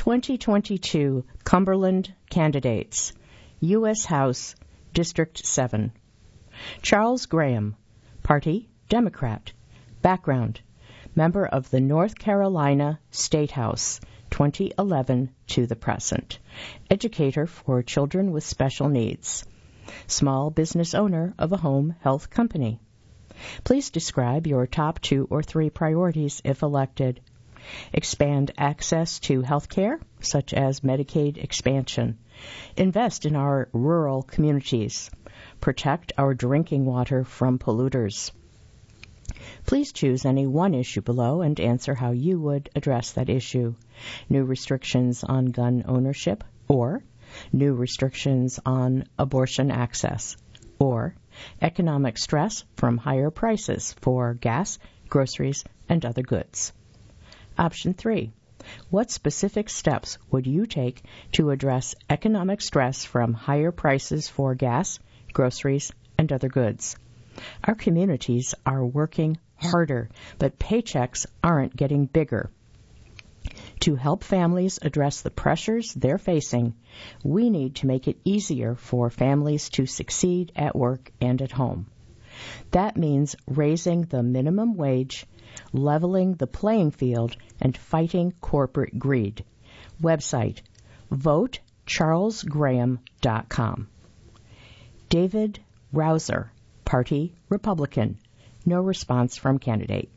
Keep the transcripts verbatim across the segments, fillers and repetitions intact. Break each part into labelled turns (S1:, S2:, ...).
S1: twenty twenty-two Cumberland candidates. U S House, District seven. Charles Graham, Party, Democrat. Background, member of the North Carolina State House, twenty eleven to the present. Educator for children with special needs. Small business owner of a home health company. Please describe your top two or three priorities if elected. Expand access to health care, such as Medicaid expansion. Invest in our rural communities. Protect our drinking water from polluters. Please choose any one issue below and answer how you would address that issue. New restrictions on gun ownership, or new restrictions on abortion access, or economic stress from higher prices for gas, groceries, and other goods. Option three. What specific steps would you take to address economic stress from higher prices for gas, groceries, and other goods? Our communities are working harder, but paychecks aren't getting bigger. To help families address the pressures they're facing, we need to make it easier for families to succeed at work and at home. That means raising the minimum wage, leveling the playing field, and fighting corporate greed. Website, vote charles graham dot com. David Rouser, Party, Republican. No response from candidate.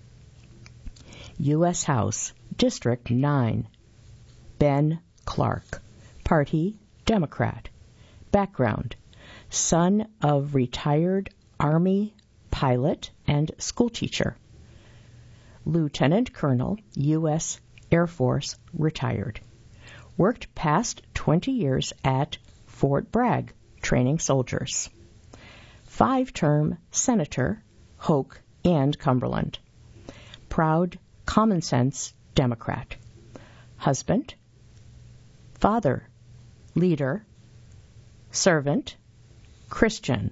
S1: U S House, District nine. Ben Clark, Party, Democrat. Background, son of retired Army pilot and schoolteacher. Lieutenant Colonel, U S Air Force, retired. Worked past twenty years at Fort Bragg, training soldiers. Five-term Senator, Hoke and Cumberland. Proud, common-sense Democrat. Husband, father, leader, servant, Christian.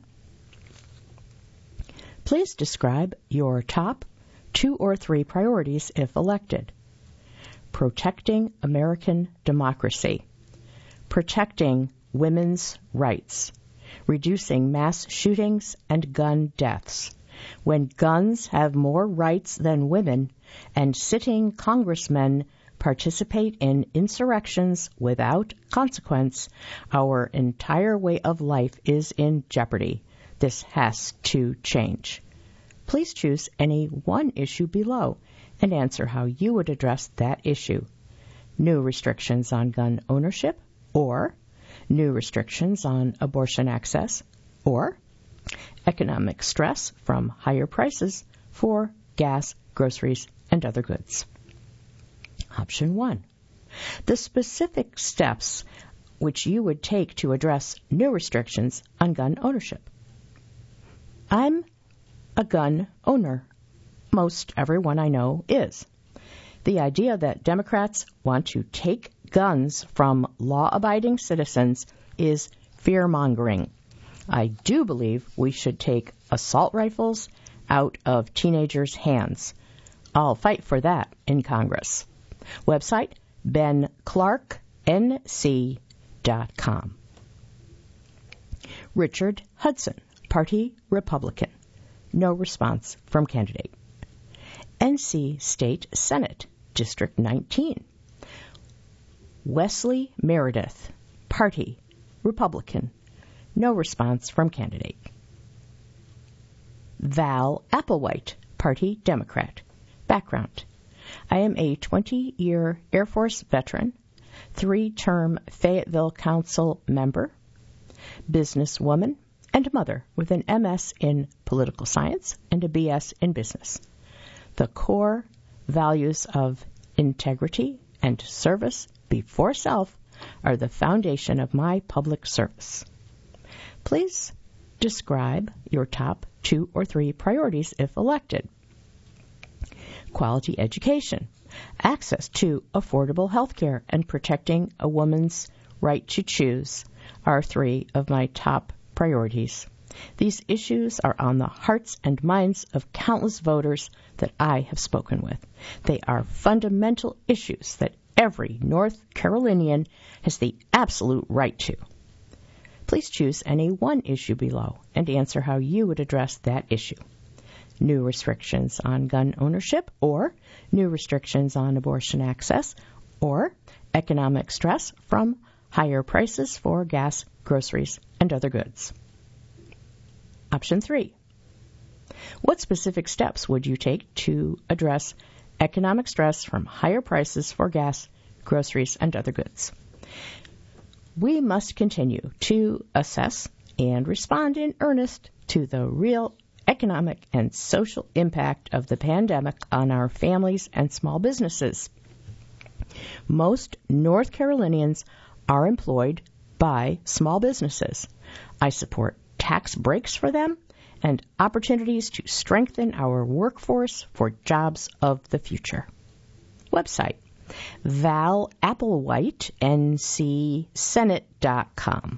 S1: Please describe your top two or three priorities if elected. Protecting American democracy. Protecting women's rights. Reducing mass shootings and gun deaths. When guns have more rights than women, and sitting congressmen participate in insurrections without consequence, our entire way of life is in jeopardy. This has to change. Please choose any one issue below and answer how you would address that issue. New restrictions on gun ownership, or new restrictions on abortion access, or economic stress from higher prices for gas, groceries, and other goods. Option one. The specific steps which you would take to address new restrictions on gun ownership. I'm a gun owner. Most everyone I know is. The idea that Democrats want to take guns from law-abiding citizens is fear-mongering. I do believe we should take assault rifles out of teenagers' hands. I'll fight for that in Congress. Website, ben clark n c dot com. Richard Hudson, Party, Republican. No response from candidate. N C State Senate, District nineteen. Wesley Meredith, Party, Republican. No response from candidate. Val Applewhite, Party, Democrat. Background, I am a twenty-year Air Force veteran, three-term Fayetteville Council member, businesswoman, and mother with an M S in political science and a B S in business. The core values of integrity and service before self are the foundation of my public service. Please describe your top two or three priorities if elected. Quality education, access to affordable health care, and protecting a woman's right to choose are three of my top priorities. These issues are on the hearts and minds of countless voters that I have spoken with. They are fundamental issues that every North Carolinian has the absolute right to. Please choose any one issue below and answer how you would address that issue. New restrictions on gun ownership, or new restrictions on abortion access, or economic stress from higher prices for gas, groceries, and other goods. Option three. What specific steps would you take to address economic stress from higher prices for gas, groceries, and other goods? We must continue to assess and respond in earnest to the real economic and social impact of the pandemic on our families and small businesses. Most North Carolinians are employed by small businesses. I support tax breaks for them and opportunities to strengthen our workforce for jobs of the future. Website: Val Applewhite, N C Senate dot com.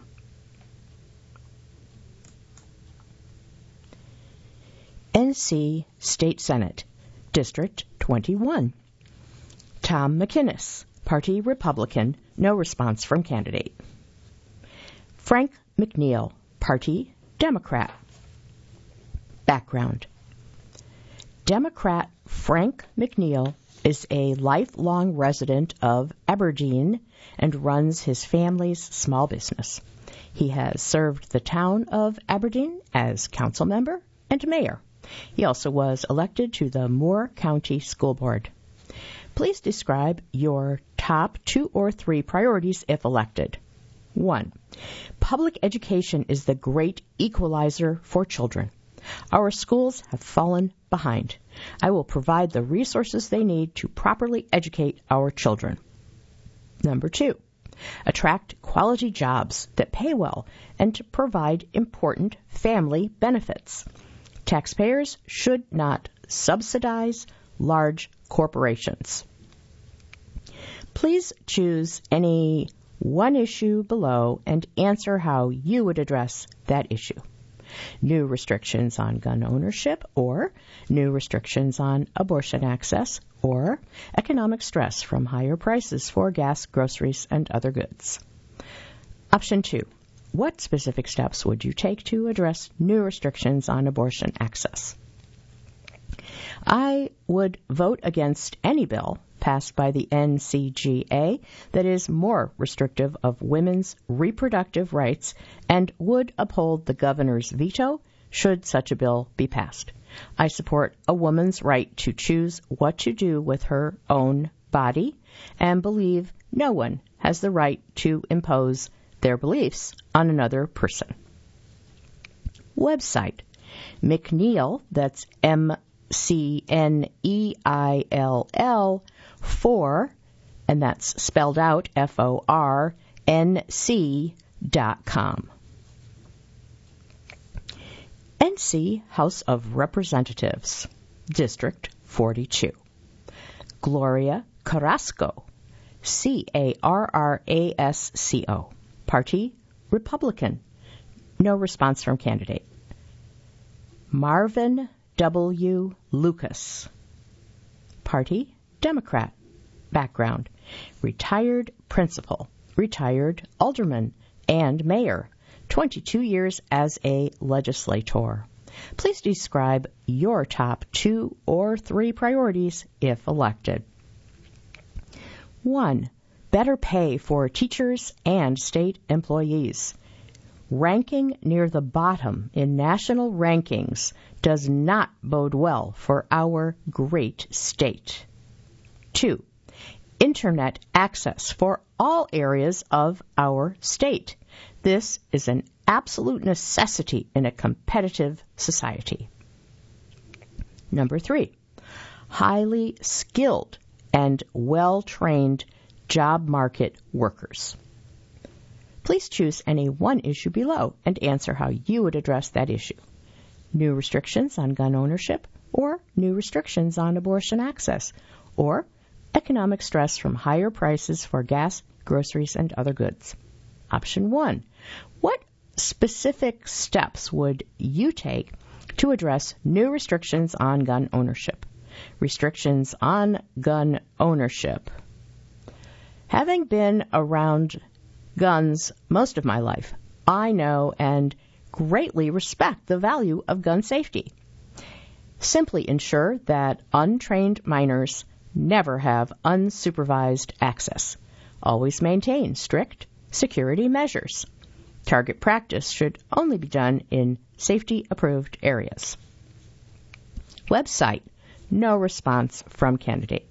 S1: N C State Senate, District twenty-one. Tom McInnes, Party Republican, no response from candidate. Frank McNeil, Party Democrat. Background: Democrat Frank McNeil is a lifelong resident of Aberdeen and runs his family's small business. He has served the town of Aberdeen as council member and mayor. He also was elected to the Moore County School Board. Please describe your top two or three priorities if elected. One, public education is the great equalizer for children. Our schools have fallen behind. I will provide the resources they need to properly educate our children. Number two, attract quality jobs that pay well and to provide important family benefits. Taxpayers should not subsidize large corporations. Please choose any one issue below and answer how you would address that issue. New restrictions on gun ownership, or new restrictions on abortion access, or economic stress from higher prices for gas, groceries, and other goods. Option two. What specific steps would you take to address new restrictions on abortion access? I would vote against any bill passed by the N C G A that is more restrictive of women's reproductive rights and would uphold the governor's veto should such a bill be passed. I support a woman's right to choose what to do with her own body and believe no one has the right to impose their beliefs on another person. Website: McNeil, that's M C N E I L L, four, and that's spelled out F O R N C dot com. N C House of Representatives, District forty-two. Gloria Carrasco, C A R R A S C O, Party Republican, no response from candidate. Marvin W. Lucas, Party Democrat, background: retired principal, retired alderman, and mayor, twenty-two years as a legislator. Please describe your top two or three priorities if elected. One, better pay for teachers and state employees. Ranking near the bottom in national rankings does not bode well for our great state. Two, Internet access for all areas of our state. This is an absolute necessity in a competitive society. Number three, highly skilled and well-trained job market workers. Please choose any one issue below and answer how you would address that issue. New restrictions on gun ownership, or new restrictions on abortion access, or economic stress from higher prices for gas, groceries, and other goods. Option one, what specific steps would you take to address new restrictions on gun ownership? Restrictions on gun ownership. Having been around guns most of my life, I know and greatly respect the value of gun safety. Simply ensure that untrained minors never have unsupervised access. Always maintain strict security measures. Target practice should only be done in safety-approved areas. Website, no response from candidate.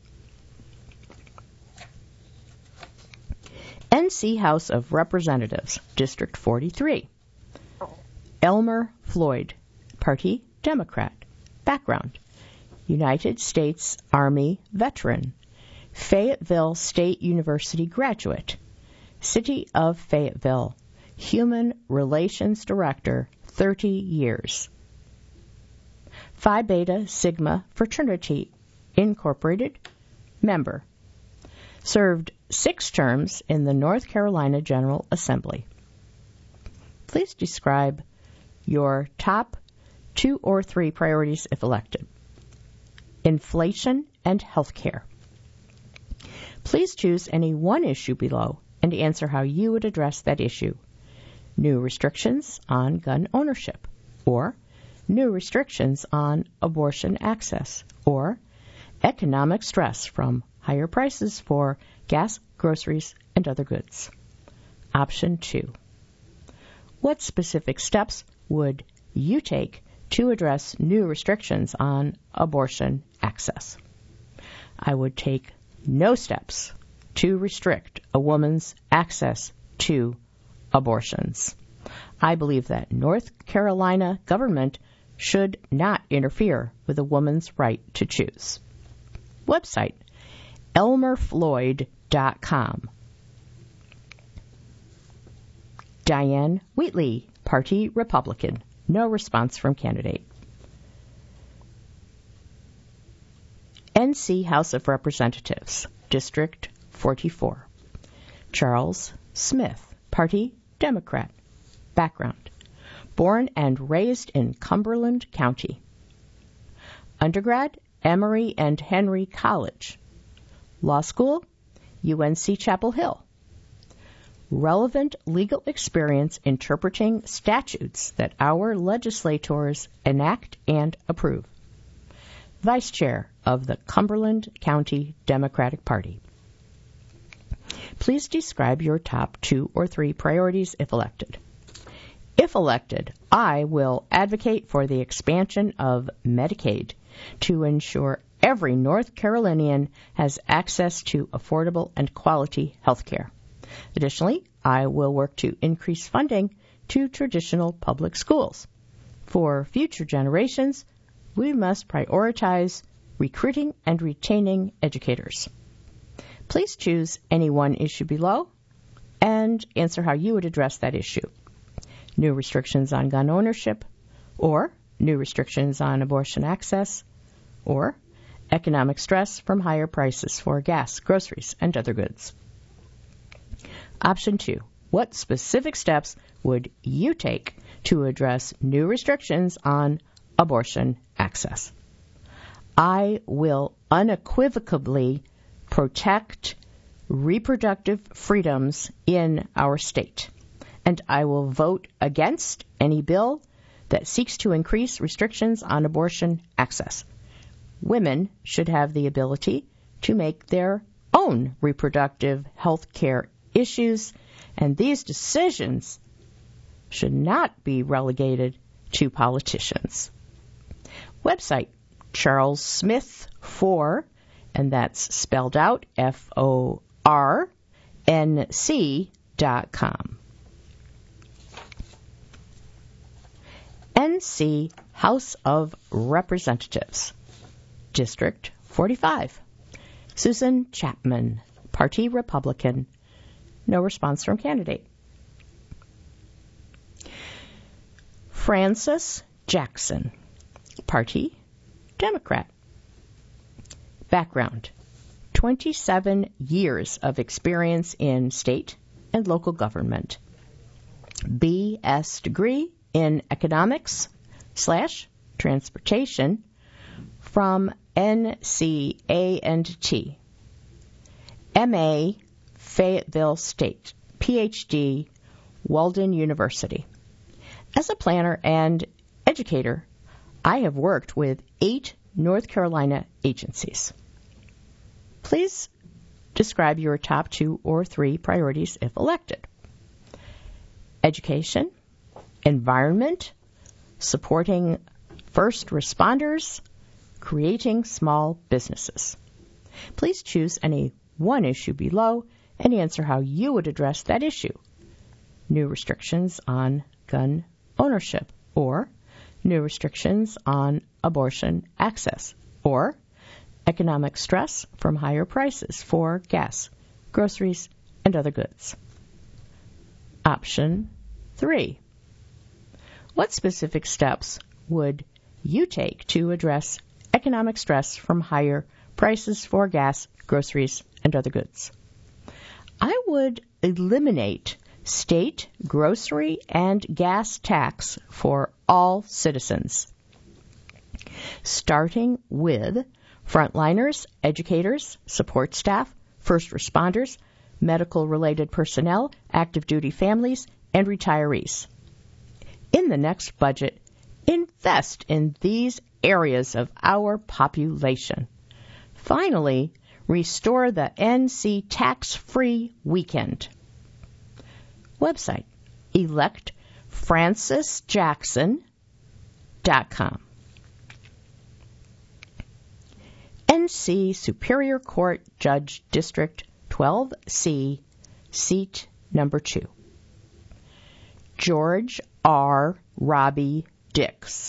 S1: N C House of Representatives, District forty-three. Elmer Floyd, Party Democrat. Background: United States Army veteran, Fayetteville State University graduate, City of Fayetteville Human Relations Director, thirty years. Phi Beta Sigma Fraternity, Incorporated, member. Served six terms in the North Carolina General Assembly. Please describe your top two or three priorities if elected. Inflation and health care. Please choose any one issue below and answer how you would address that issue. New restrictions on gun ownership, or new restrictions on abortion access, or economic stress from higher prices for gas, groceries, and other goods. Option two. What specific steps would you take to address new restrictions on abortion access? I would take no steps to restrict a woman's access to abortions. I believe that North Carolina government should not interfere with a woman's right to choose. Website, elmer floyd dot com. Diane Wheatley, Party Republican. No response from candidate. N C House of Representatives, District forty-four. Charles Smith, Party Democrat. Background: born and raised in Cumberland County. Undergrad, Emory and Henry College. Law school, U N C Chapel Hill. Relevant legal experience interpreting statutes that our legislators enact and approve. Vice Chair of the Cumberland County Democratic Party. Please describe your top two or three priorities if elected. If elected, I will advocate for the expansion of Medicaid to ensure every North Carolinian has access to affordable and quality health care. Additionally, I will work to increase funding to traditional public schools. For future generations, we must prioritize recruiting and retaining educators. Please choose any one issue below and answer how you would address that issue. New restrictions on gun ownership, or new restrictions on abortion access, or economic stress from higher prices for gas, groceries, and other goods. Option two. What specific steps would you take to address new restrictions on abortion access? I will unequivocally protect reproductive freedoms in our state, and I will vote against any bill that seeks to increase restrictions on abortion access. Women should have the ability to make their own reproductive health care issues, and these decisions should not be relegated to politicians. Website, Charles Smith four, and that's spelled out F O R N C dot com. N C House of Representatives, District forty-five. Susan Chapman, Party Republican. No response from candidate. Francis Jackson, Party Democrat. Background: twenty-seven years of experience in state and local government. B S degree in economics slash transportation from N C A and T. M A Fayetteville State, P H D, Walden University. As a planner and educator, I have worked with eight North Carolina agencies. Please describe your top two or three priorities if elected. Education, environment, supporting first responders, creating small businesses. Please choose any one issue below and answer how you would address that issue. New restrictions on gun ownership, or new restrictions on abortion access, or economic stress from higher prices for gas, groceries, and other goods. Option three. What specific steps would you take to address economic stress from higher prices for gas, groceries, and other goods? I would eliminate state grocery and gas tax for all citizens, starting with frontliners, educators, support staff, first responders, medical-related personnel, active duty families, and retirees. In the next budget, invest in these areas of our population. Finally, restore the N C tax-free weekend. Website, elect francis jackson dot com. N C Superior Court Judge District twelve C, seat number two. George R. Robbie Dix.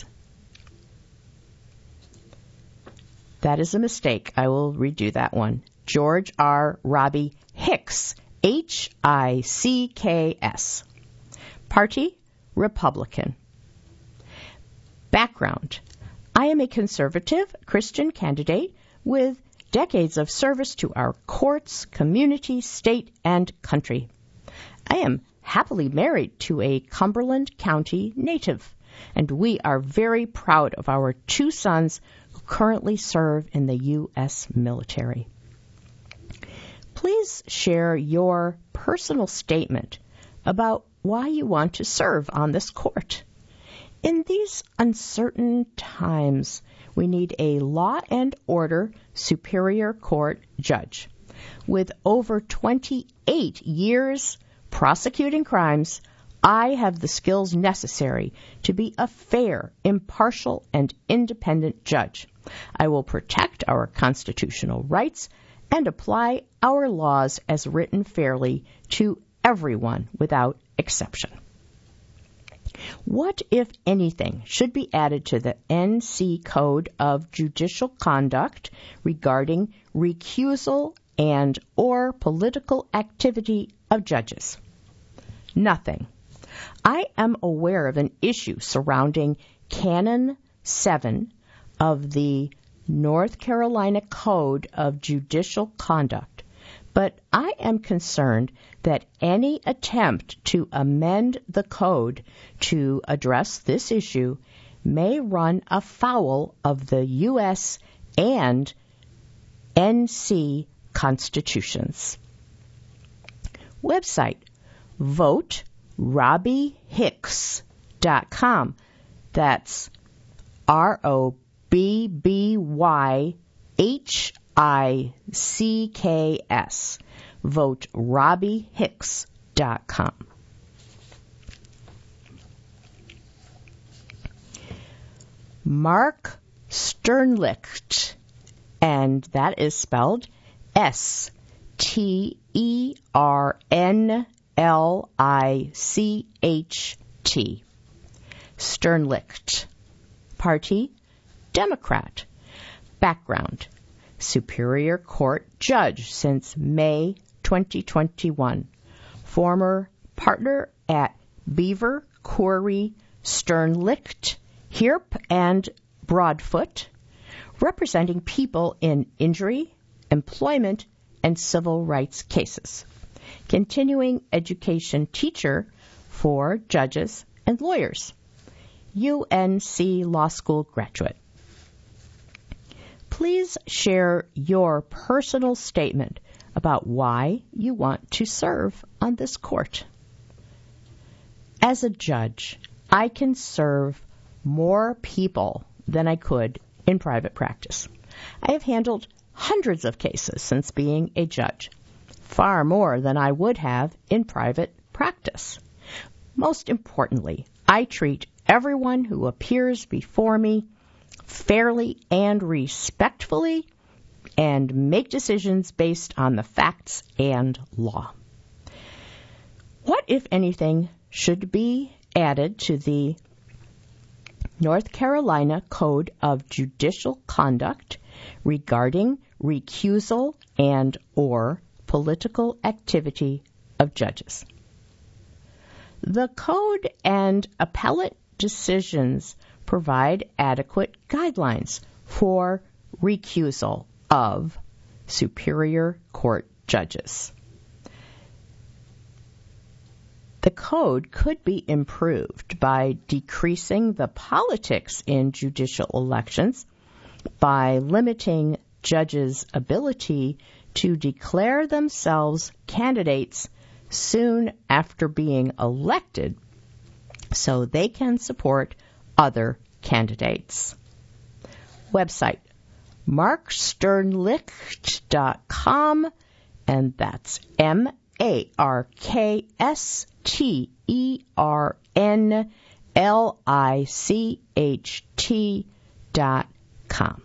S1: That is a mistake. I will redo that one. George R. Robbie Hicks, H I C K S. Party, Republican. Background. I am a conservative Christian candidate with decades of service to our courts, community, state, and country. I am happily married to a Cumberland County native, and we are very proud of our two sons who currently serve in the U S military. Please share your personal statement about why you want to serve on this court. In these uncertain times, we need a law and order Superior Court judge. With over twenty-eight years prosecuting crimes, I have the skills necessary to be a fair, impartial, and independent judge. I will protect our constitutional rights and apply our laws as written fairly to everyone without exception. What, if anything, should be added to the N C Code of Judicial Conduct regarding recusal and or political activity of judges? Nothing. I am aware of an issue surrounding Canon seven of the North Carolina Code of Judicial Conduct, but I am concerned that any attempt to amend the code to address this issue may run afoul of the U S and N C constitutions. Website, vote robbie hicks dot com. That's R O B B Y H I C K S. vote robbie hicks dot com. Mark Sternlicht, and that is spelled S T E R N L I C H T. Sternlicht. Party, Democrat. Background, Superior Court judge since May twenty twenty-one. Former partner at Beaver, Corey, Sternlicht, Hirp, and Broadfoot, representing people in injury, employment, and civil rights cases. Continuing education teacher for judges and lawyers. U N C Law School graduate. Please share your personal statement about why you want to serve on this court. As a judge, I can serve more people than I could in private practice. I have handled hundreds of cases since being a judge, far more than I would have in private practice. Most importantly, I treat everyone who appears before me fairly and respectfully and make decisions based on the facts and law. What, if anything, should be added to the North Carolina Code of Judicial Conduct regarding recusal and or political activity of judges? The code and appellate decisions provide adequate guidelines for recusal of Superior Court judges. The code could be improved by decreasing the politics in judicial elections, by limiting judges' ability to declare themselves candidates soon after being elected so they can support other candidates. Website mark sternlicht dot com, and that's M A R K S T E R N L I C H T dot com.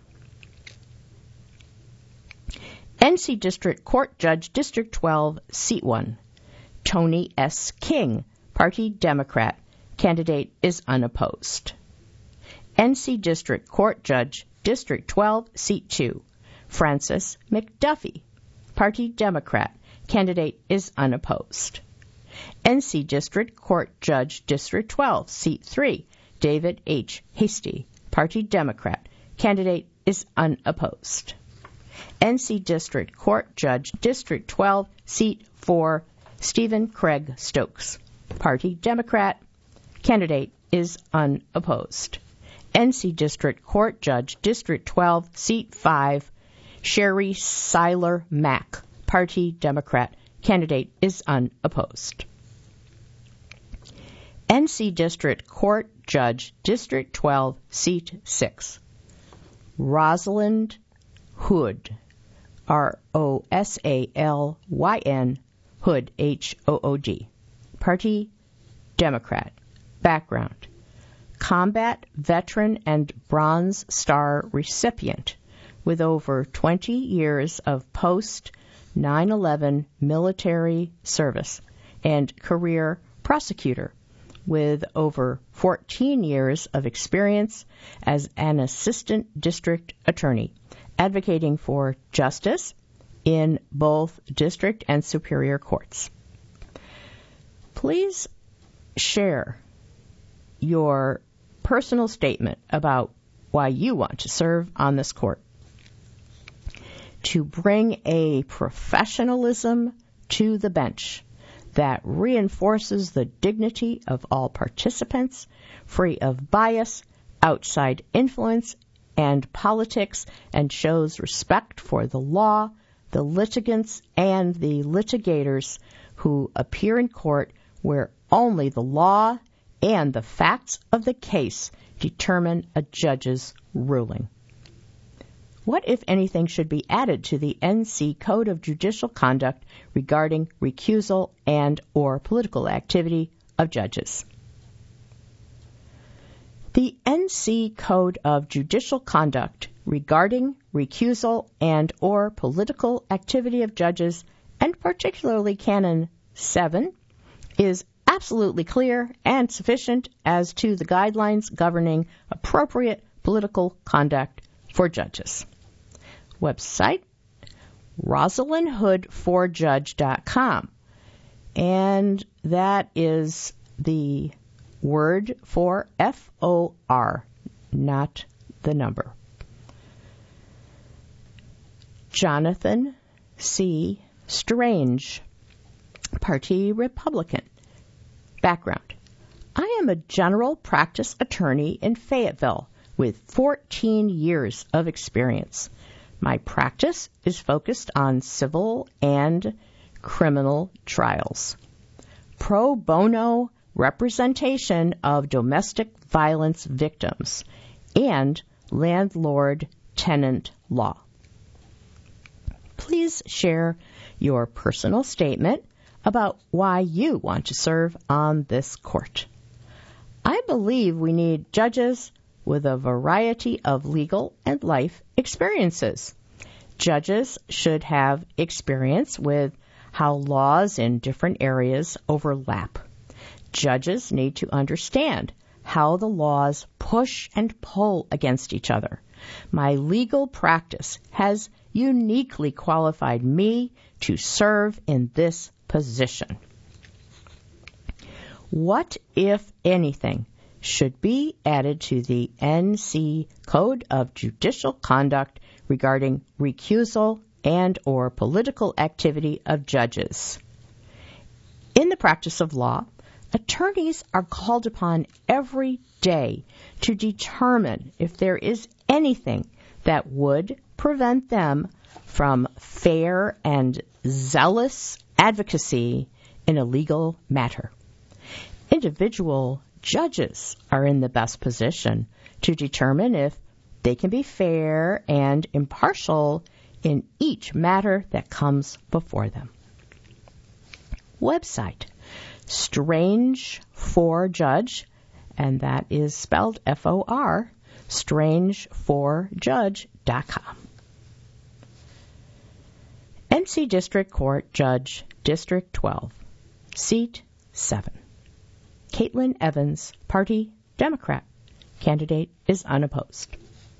S1: N C District Court Judge, District twelve, Seat one. Tony S. King, Party Democrat. Candidate is unopposed. N C District Court Judge, District twelve, Seat two. Francis McDuffie, Party Democrat. Candidate is unopposed. N C District Court Judge, District twelve, Seat three. David H. Hasty, Party Democrat. Candidate is unopposed. N C District Court Judge, District twelve, Seat four. Stephen Craig Stokes, Party Democrat. Candidate is unopposed. N C District Court Judge, District twelve, Seat five. Sherry Seiler Mack, Party Democrat. Candidate is unopposed. N C District Court Judge, District twelve, Seat six. Rosalind Hood, R O S A L Y N, Hood, H O O D, Party Democrat. Background: combat veteran and Bronze Star recipient with over twenty years of post nine eleven military service and career prosecutor with over fourteen years of experience as an assistant district attorney, advocating for justice in both district and superior courts. Please share your personal statement about why you want to serve on this court. To bring a professionalism to the bench that reinforces the dignity of all participants, free of bias, outside influence, and politics, and shows respect for the law, the litigants, and the litigators who appear in court where only the law and the facts of the case determine a judge's ruling. What, if anything, should be added to the N C Code of Judicial Conduct regarding recusal and or political activity of judges? The N C Code of Judicial Conduct regarding recusal and or political activity of judges, and particularly Canon seven, is absolutely clear and sufficient as to the guidelines governing appropriate political conduct for judges. Website, rosalind hood for judge dot com. And that is the word for F O R, not the number. Jonathan C. Strange, Party Republican. Background: I am a general practice attorney in Fayetteville with fourteen years of experience. My practice is focused on civil and criminal trials. Pro bono representation of domestic violence victims and landlord-tenant law. Please share your personal statement about why you want to serve on this court. I believe we need judges with a variety of legal and life experiences. Judges should have experience with how laws in different areas overlap. Judges need to understand how the laws push and pull against each other. My legal practice has uniquely qualified me to serve in this position. What, if anything, should be added to the N C Code of Judicial Conduct regarding recusal and or political activity of judges? In the practice of law, attorneys are called upon every day to determine if there is anything that would prevent them from fair and zealous advocacy in a legal matter. Individual judges are in the best position to determine if they can be fair and impartial in each matter that comes before them. Website, Strange for Judge, and that is spelled F O R, strange for judge dot com. N C District Court Judge, District twelve, Seat seven. Caitlin Evans, Party, Democrat. Candidate is unopposed.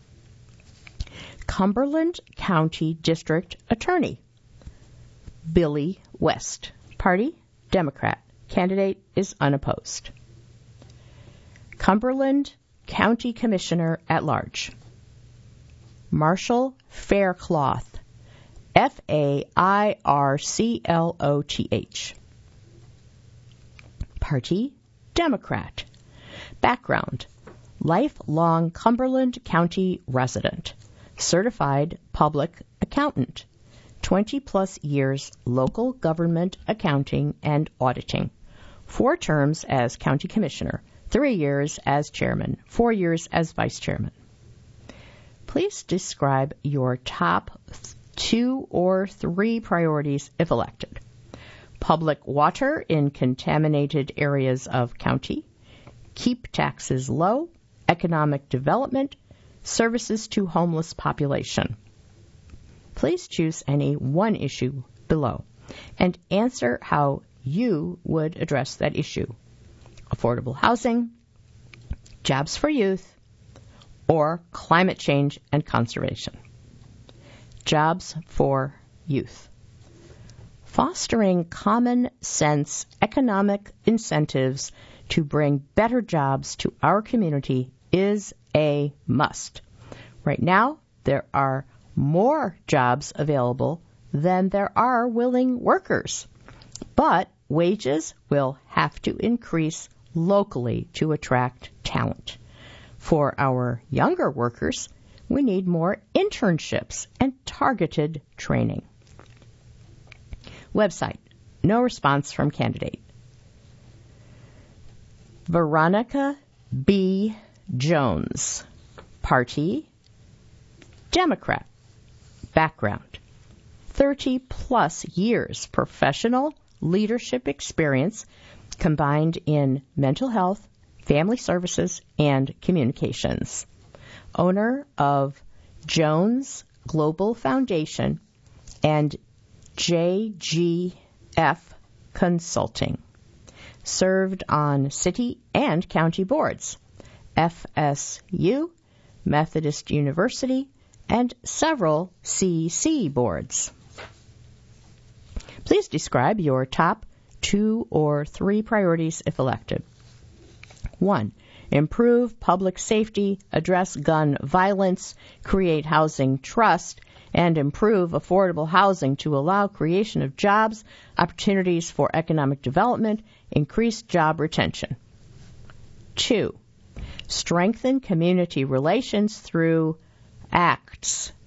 S1: Cumberland County District Attorney, Billy West, Party, Democrat. Candidate is unopposed. Cumberland County Commissioner at Large, Marshall Faircloth, F A I R C L O T H. Party, Democrat. Background, lifelong Cumberland County resident, certified public accountant, twenty plus years local government accounting and auditing, four terms as county commissioner, three years as chairman, four years as vice chairman. Please describe your top two or three priorities if elected. Public water in contaminated areas of county, keep taxes low, economic development, services to homeless population. Please choose any one issue below and answer how you would address that issue. Affordable housing, jobs for youth, or climate change and conservation. Jobs for youth. Fostering common sense economic incentives to bring better jobs to our community is a must. Right now, there are more jobs available than there are willing workers, but wages will have to increase locally to attract talent. For our younger workers, we need more internships and targeted training. Website, no response from candidate. Veronica B. Jones, Party, Democrat. Background, thirty plus years professional leadership experience combined in mental health, family services, and communications. Owner of Jones Global Foundation and J G F Consulting. Served on city and county boards, F S U, Methodist University, and several C C boards. Please describe your top two or three priorities if elected. One, improve public safety, address gun violence, create housing trust, and improve affordable housing to allow creation of jobs, opportunities for economic development, increased job retention. Two, strengthen community relations through acts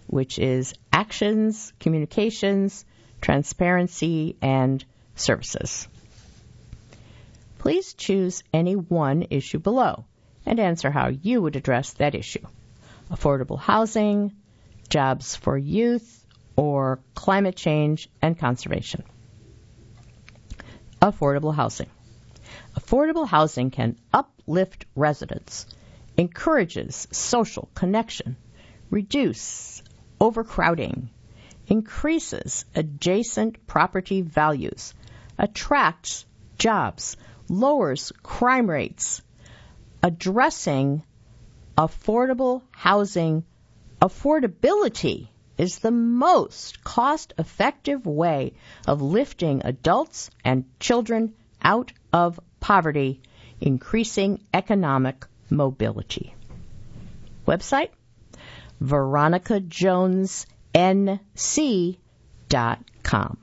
S1: which is actions, communications, transparency, and services. Please choose any one issue below and answer how you would address that issue. Affordable housing, jobs for youth, or climate change and conservation. Affordable housing. Affordable housing can uplift residents, encourages social connection, reduce overcrowding, increases adjacent property values, attracts jobs, lowers crime rates. Addressing affordable housing affordability is the most cost-effective way of lifting adults and children out of poverty, increasing economic mobility. Website, veronica jones n c dot com.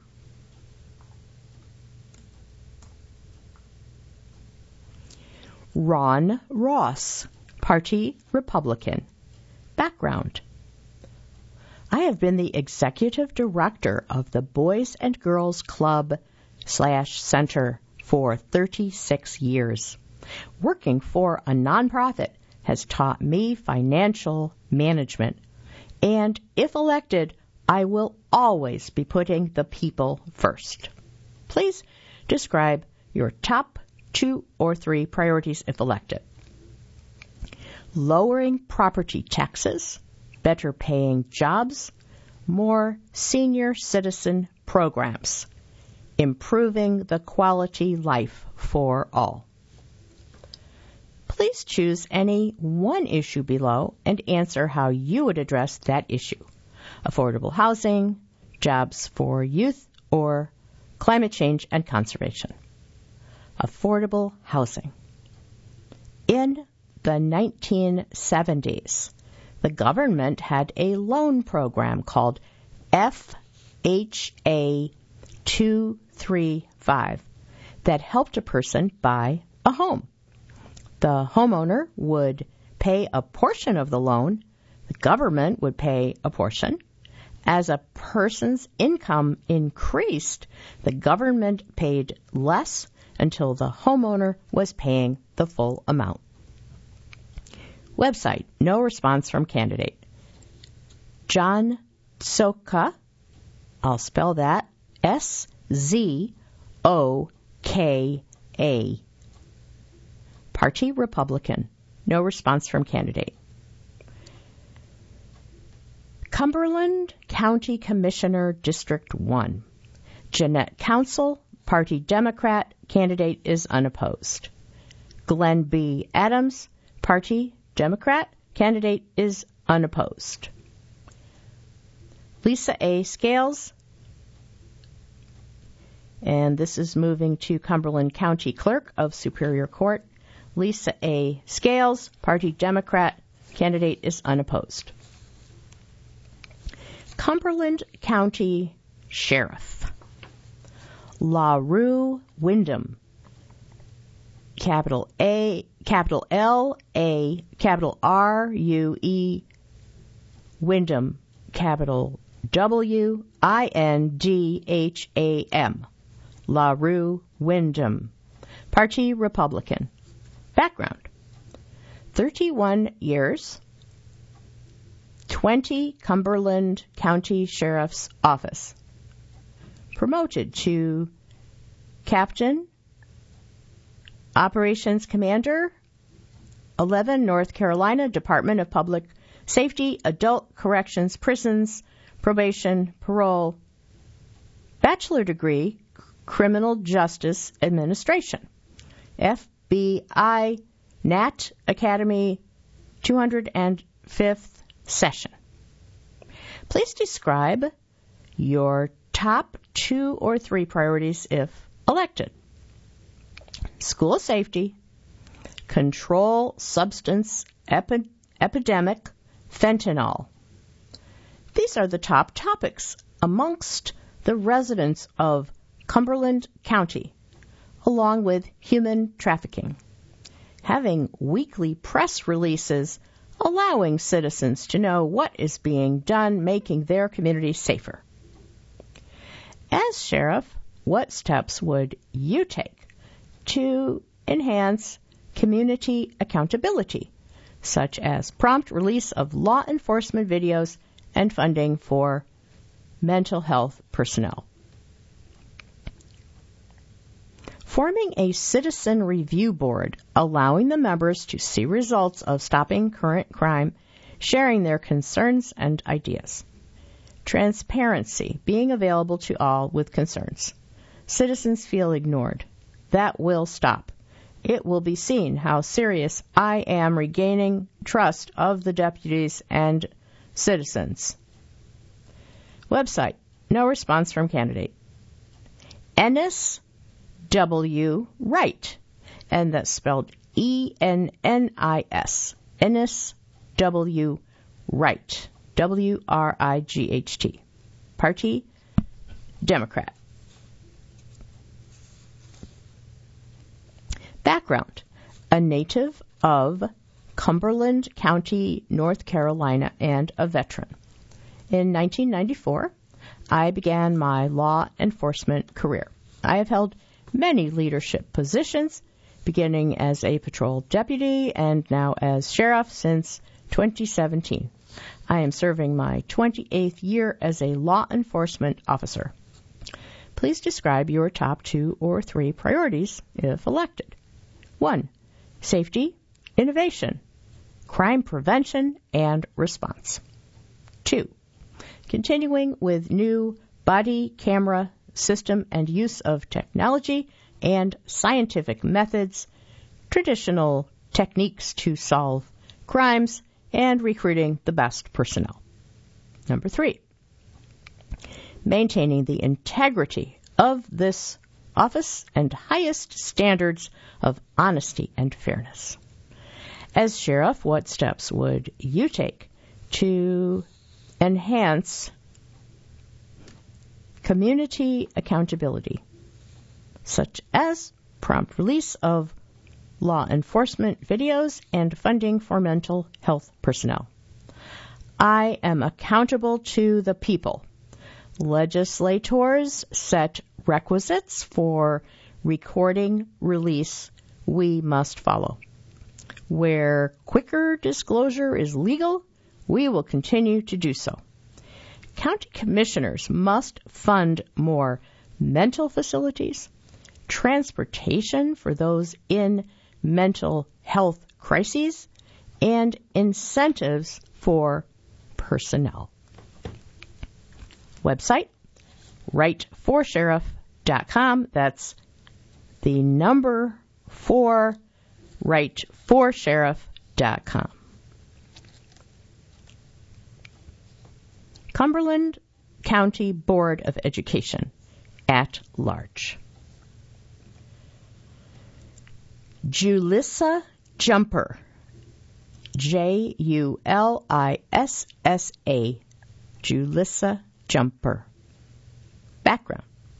S1: Ron Ross, Party Republican. Background. I have been the executive director of the Boys and Girls Club slash Center for thirty-six years. Working for a nonprofit has taught me financial management, and if elected, I will always be putting the people first. Please describe your top two or three priorities if elected. Lowering property taxes, better paying jobs, more senior citizen programs, improving the quality life for all. Please choose any one issue below and answer how you would address that issue. Affordable housing, jobs for youth, or climate change and conservation. Affordable housing. In the nineteen seventies, the government had a loan program called F H A two thirty-five that helped a person buy a home. The homeowner would pay a portion of the loan. The government would pay a portion. As a person's income increased, the government paid less until the homeowner was paying the full amount. Website, no response from candidate. John Zoka, I'll spell that, S Z O K A. Party Republican, no response from candidate. Cumberland County Commissioner, District one. Jeanette Council, Party Democrat, candidate is unopposed. Glenn B. Adams, Party Democrat, candidate is unopposed. Lisa A. Scales, and this is moving to Cumberland County Clerk of Superior Court. Lisa A. Scales, Party Democrat, candidate is unopposed. Cumberland County Sheriff. LaRue Wyndham, capital A, capital L, A, capital R, U, E, Wyndham, capital W, I, N, D, H, A, M. LaRue Wyndham, Party Republican. Background. thirty-one years, twenty Cumberland County Sheriff's Office. Promoted to Captain, Operations Commander, eleven North Carolina Department of Public Safety, Adult Corrections, Prisons, Probation, Parole. Bachelor degree, Criminal Justice Administration. F B I N A T Academy, two hundred fifth session. Please describe your top two or three priorities if elected. School safety, control substance epi- epidemic, fentanyl. These are the top topics amongst the residents of Cumberland County, along with human trafficking. Having weekly press releases allowing citizens to know what is being done, making their community safer. As sheriff, what steps would you take to enhance community accountability, such as prompt release of law enforcement videos and funding for mental health personnel? Forming a citizen review board, allowing the members to see results of stopping current crime, sharing their concerns and ideas. Transparency, being available to all with concerns. Citizens feel ignored. That will stop. It will be seen how serious I am regaining trust of the deputies and citizens. Website, no response from candidate. Ennis W. Wright, and that's spelled E N N I S. Ennis W. Wright. W R I G H T. Party, Democrat. Background, a native of Cumberland County, North Carolina, and a veteran. In nineteen ninety-four, I began my law enforcement career. I have held many leadership positions, beginning as a patrol deputy and now as sheriff since twenty seventeen. I am serving my twenty-eighth year as a law enforcement officer. Please describe your top two or three priorities if elected. One, safety, innovation, crime prevention, and response. Two, continuing with new body camera system and use of technology and scientific methods, traditional techniques to solve crimes, and recruiting the best personnel. Number three, maintaining the integrity of this office and highest standards of honesty and fairness. As sheriff, what steps would you take to enhance community accountability, such as prompt release of law enforcement videos and funding for mental health personnel? I am accountable to the people. Legislators set requisites for recording release we must follow. Where quicker disclosure is legal, we will continue to do so. County commissioners must fund more mental facilities, transportation for those in mental health crises, and incentives for personnel. Website, write for sheriff dot com. That's the number four, write for sheriff dot com. Cumberland County Board of Education at large. Julissa Jumper, J U L I S S A, Julissa Jumper. Background.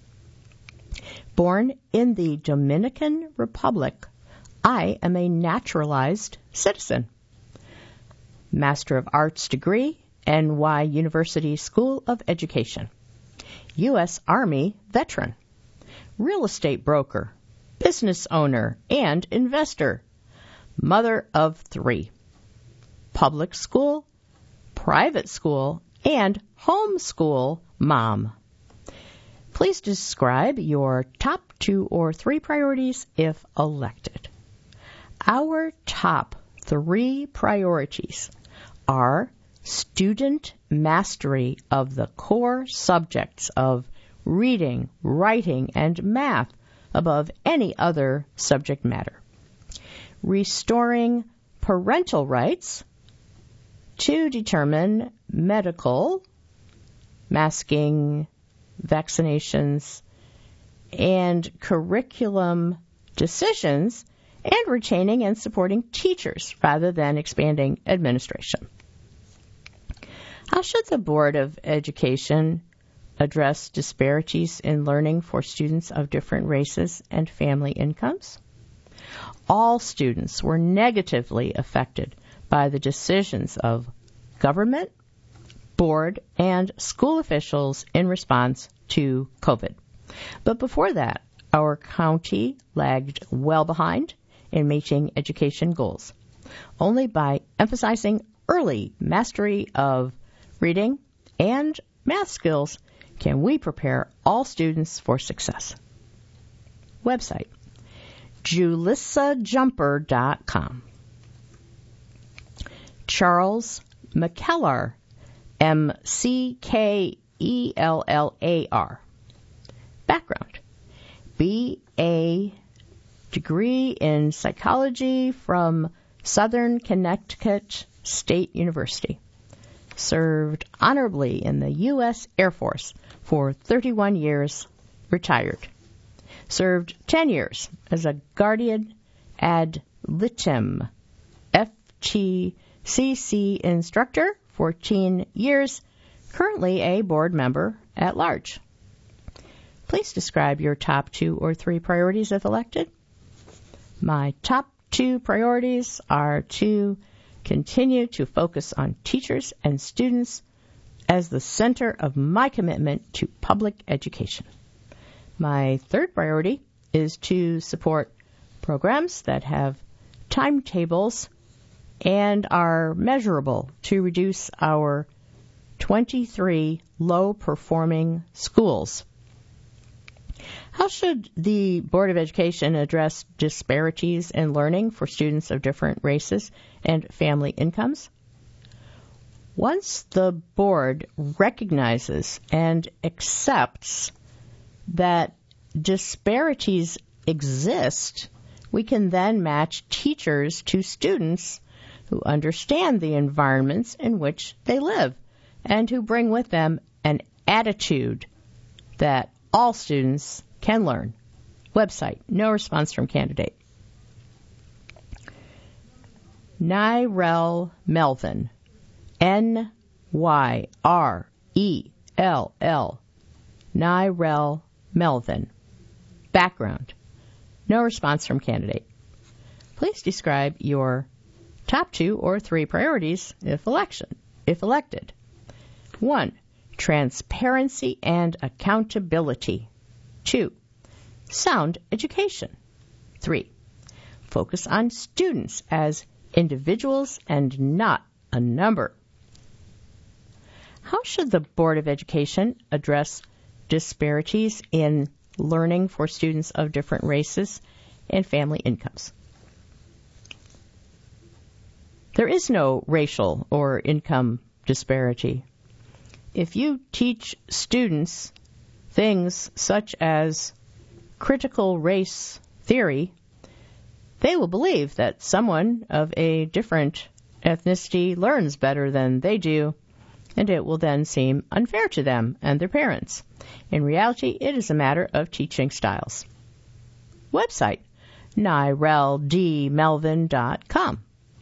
S1: Born in the Dominican Republic, I am a naturalized citizen. Master of Arts degree, N Y University School of Education. U S Army veteran. Real estate broker, business owner, and investor. Mother of three. Public school, private school, and homeschool mom. Please describe your top two or three priorities if elected. Our top three priorities are student mastery of the core subjects of reading, writing, and math above any other subject matter. Restoring parental rights to determine medical, masking, vaccinations, and curriculum decisions, and retaining and supporting teachers rather than expanding administration. How should the Board of Education address disparities in learning for students of different races and family incomes? All students were negatively affected by the decisions of government, board, and school officials in response to COVID. But before that, our county lagged well behind in meeting education goals. Only by emphasizing early mastery of reading and math skills can we prepare all students for success. Website, julissa jumper dot com. Charles McKellar, M C K E L L A R. Background, B A degree in psychology from Southern Connecticut State University. Served honorably in the U S Air Force for thirty-one years, retired. Served ten years as a guardian ad litem F T C C instructor, fourteen years, currently a board member at large. Please describe your top two or three priorities if elected. My top two priorities are to continue to focus on teachers and students as the center of my commitment to public education. My third priority is to support programs that have timetables and are measurable to reduce our twenty-three low-performing schools. How should the Board of Education address disparities in learning for students of different races and family incomes? Once the board recognizes and accepts that disparities exist, we can then match teachers to students who understand the environments in which they live and who bring with them an attitude that all students can learn. Website, no response from candidate. Nyrell Melvin, N Y R E L L, Nyrell Melvin. Background, no response from candidate. Please describe your top two or three priorities if election, if elected. One, transparency and accountability. Two, sound education. Three, focus on students as individuals and not a number. How should the Board of Education address disparities in learning for students of different races and family incomes? There is no racial or income disparity. If you teach students things such as critical race theory, they will believe that someone of a different ethnicity learns better than they do, and it will then seem unfair to them and their parents. In reality, it is a matter of teaching styles. Website, nyrell d melvin dot com.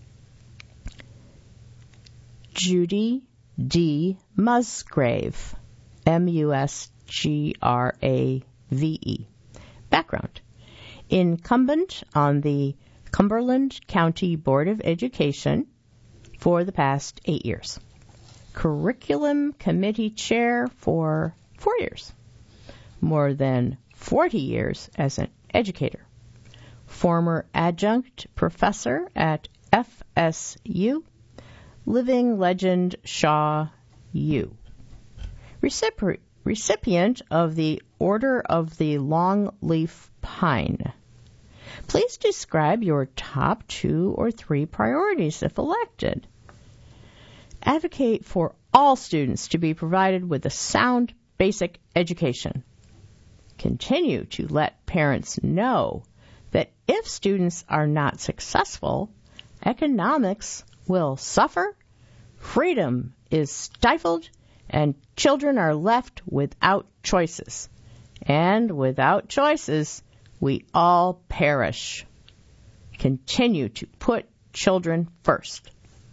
S1: Judy D. Musgrave, M U S G R A V E. Background, incumbent on the Cumberland County Board of Education for the past eight years. Curriculum Committee Chair for four years. More than forty years as an educator. Former adjunct professor at F S U. Living legend Shaw U. Recipri- recipient of the Order of the Longleaf Pine. Please describe your top two or three priorities if elected. Advocate for all students to be provided with a sound basic education. Continue to let parents know that if students are not successful, economics will suffer, freedom is stifled, and children are left without choices. And without choices, we all perish. Continue to put children first.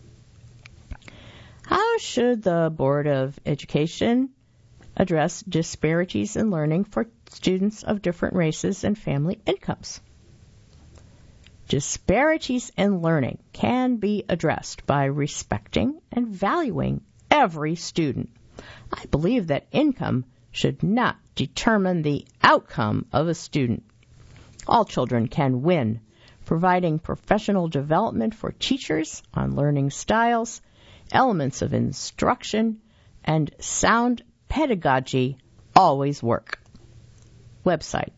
S1: How should the Board of Education address disparities in learning for students of different races and family incomes? Disparities in learning can be addressed by respecting and valuing every student. I believe that income should not determine the outcome of a student. All children can win. Providing professional development for teachers on learning styles, elements of instruction, and sound pedagogy always work. Website,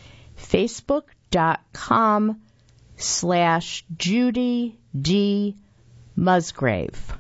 S1: facebook.com slash Judy D. Musgrave.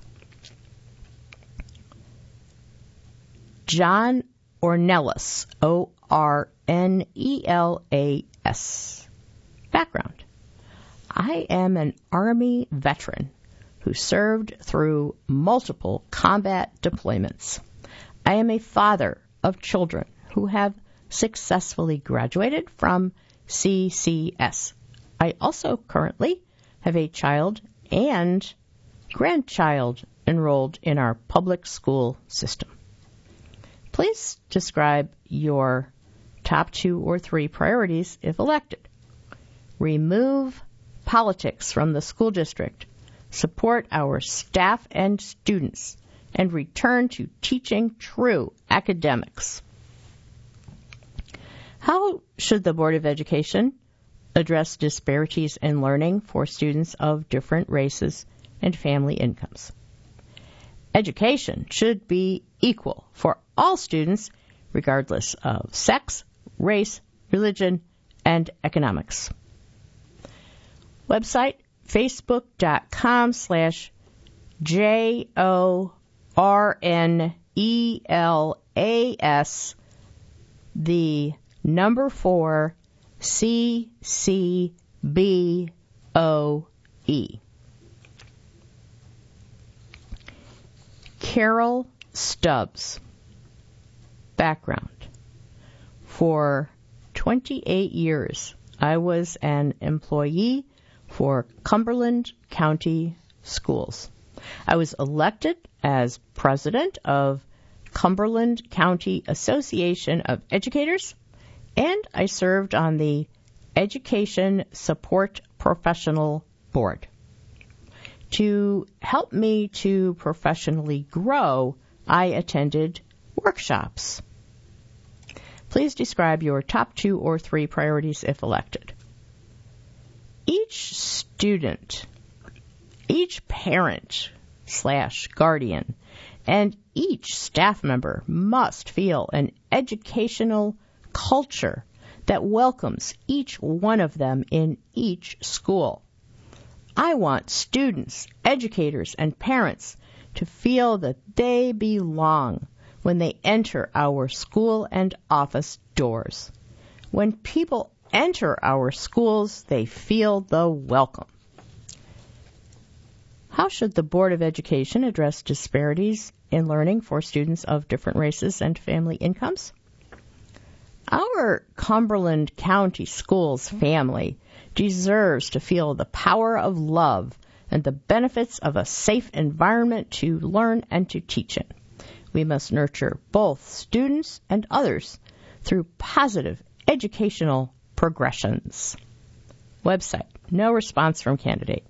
S1: John Ornelas, O R N E L A S. Background. I am an Army veteran who served through multiple combat deployments. I am a father of children who have successfully graduated from C C S. I also currently have a child and grandchild enrolled in our public school system. Please describe your top two or three priorities if elected. Remove politics from the school district, support our staff and students, and return to teaching true academics. How should the Board of Education address disparities in learning for students of different races and family incomes? Education should be equal for all students, regardless of sex, race, religion, and economics. Website, facebook.com slash J O R N E L A S, the number four, C C B O E. Carol Stubbs. Background. For twenty-eight years, I was an employee for Cumberland County Schools. I was elected as president of Cumberland County Association of Educators, and I served on the Education Support Professional Board. To help me to professionally grow, I attended workshops. Please describe your top two or three priorities if elected. Each student, each parent slash guardian, and each staff member must feel an educational culture that welcomes each one of them in each school. I want students, educators, and parents to feel that they belong when they enter our school and office doors. When people enter our schools, they feel the welcome. How should the Board of Education address disparities in learning for students of different races and family incomes? Our Cumberland County Schools family deserves to feel the power of love and the benefits of a safe environment to learn and to teach in. We must nurture both students and others through positive educational progressions. Website, no response from candidate.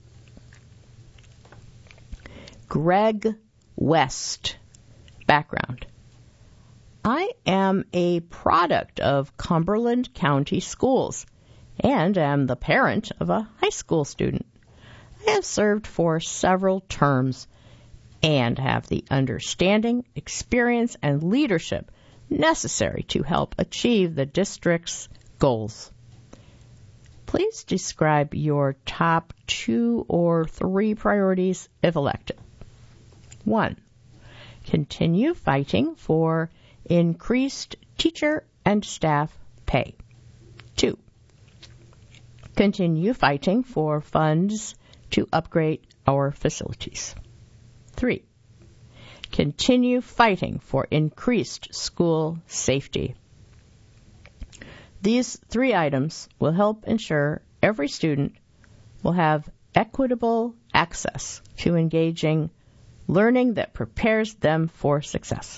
S1: Greg West. Background. I am a product of Cumberland County Schools and am the parent of a high school student. I have served for several terms and have the understanding, experience, and leadership necessary to help achieve the district's goals. Please describe your top two or three priorities if elected. One, continue fighting for increased teacher and staff pay. Two, continue fighting for funds to upgrade our facilities. Three, continue fighting for increased school safety. These three items will help ensure every student will have equitable access to engaging learning that prepares them for success.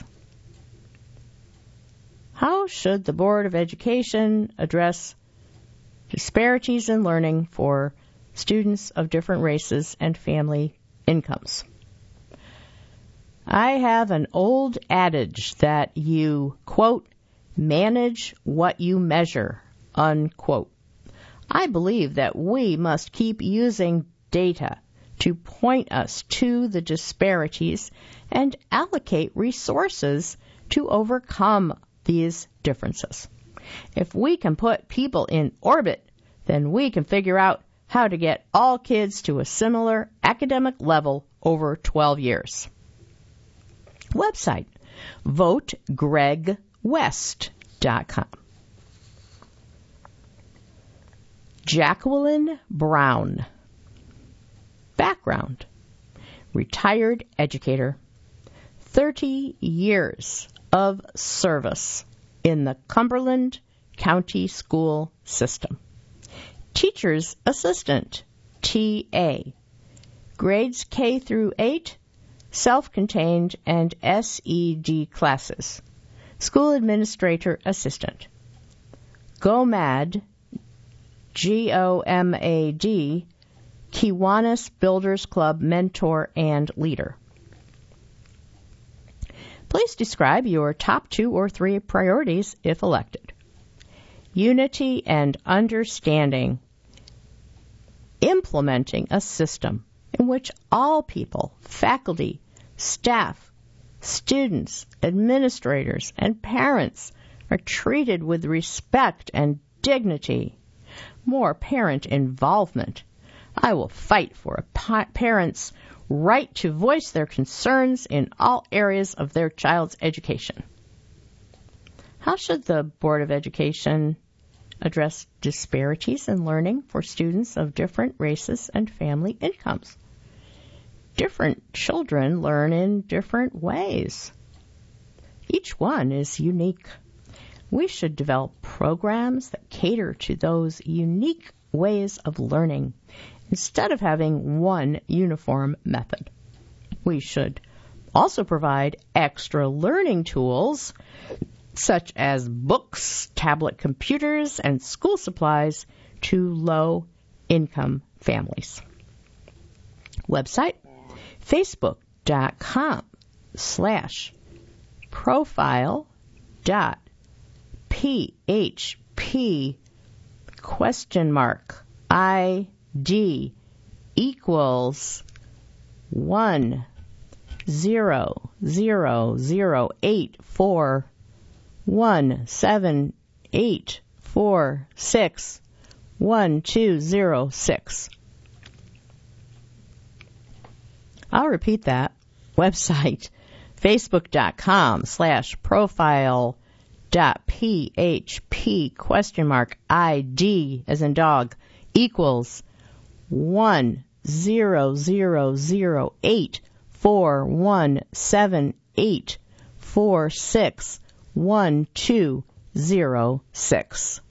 S1: How should the Board of Education address disparities in learning for students of different races and family incomes. I have an old adage that you, quote, manage what you measure, unquote. I believe that we must keep using data to point us to the disparities and allocate resources to overcome these differences. If we can put people in orbit, then we can figure out how to get all kids to a similar academic level over twelve years. Website, vote greg west dot com. Jacqueline Brown. Background, retired educator, thirty years of service in the Cumberland County School System. Teacher's Assistant, T A. Grades K through eight, self-contained and S E D classes. School Administrator Assistant. GOMAD, G O M A D, Kiwanis Builders Club mentor and leader. Please describe your top two or three priorities if elected. Unity and understanding. Implementing a system in which all people, faculty, staff, students, administrators, and parents are treated with respect and dignity. More parent involvement. I will fight for a pa- parent's right to voice their concerns in all areas of their child's education. How should the Board of Education address disparities in learning for students of different races and family incomes? Different children learn in different ways. Each one is unique. We should develop programs that cater to those unique ways of learning instead of having one uniform method. We should also provide extra learning tools such as books, tablet computers, and school supplies to low-income families. Website, facebook.com slash profile dot php question mark I D equals one zero zero zero eight four one seven eight four six one two zero six. I'll repeat that. Website, facebook.com slash profile dot php question mark ID as in dog equals one zero zero zero eight four one seven eight four six one two zero six.